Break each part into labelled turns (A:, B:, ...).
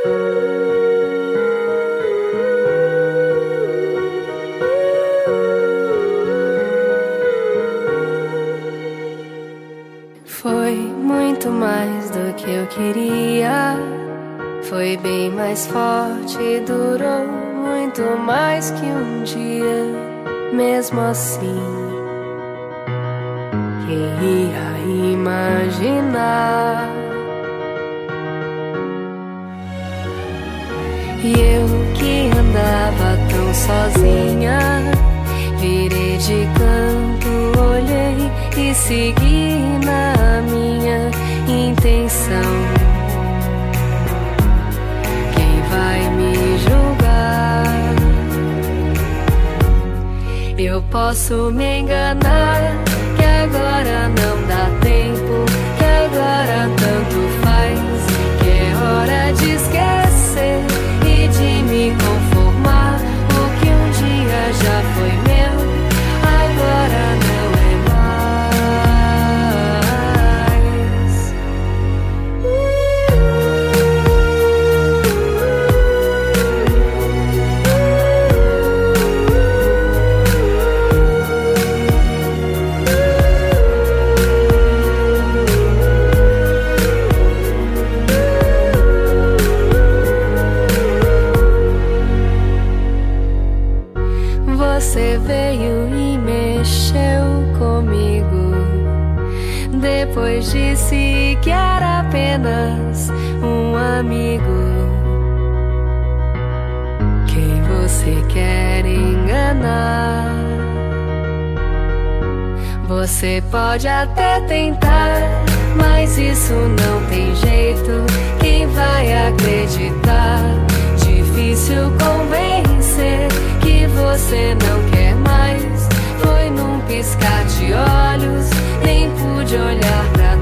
A: Foi muito mais do que eu queria. Foi bem mais forte e durou muito mais que um dia. Mesmo assim, quem ia imaginar? E eu que andava tão sozinha, virei de canto, olhei e segui na minha intenção. Quem vai me julgar? Eu posso me enganar, que agora não dá tempo, que agora tanto faz, que é hora de esquecer e de me conformar. O que um dia já foi meu, agora não é mais. Você veio e mexeu comigo. Depois disse que era apenas um amigo. Quem você quer enganar? Você pode até tentar, mas isso não tem jeito. Quem vai acreditar? Difícil convencer que você não quer mais. Foi num piscar de olhos, nem pude olhar pra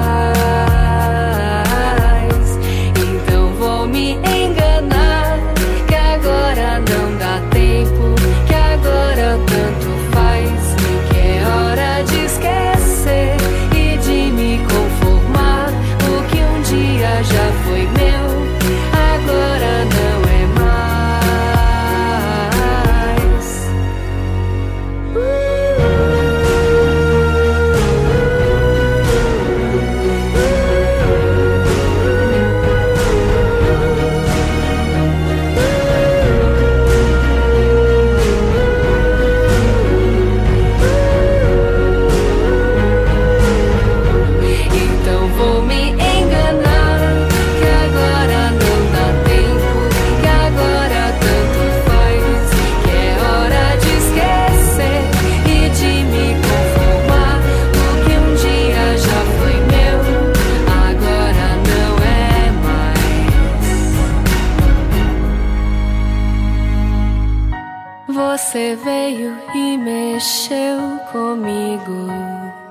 A: trás. Então vou me enganar, que agora não dá tempo, que agora tanto faz, que é hora de esquecer e de me conformar. O que um dia já foi meu, agora não é mais. Então vou me enganar, que agora não dá tempo, que agora tanto faz, que é hora de esquecer e de me conformar. O que um dia já foi meu, agora não é mais. Você veio e mexeu comigo.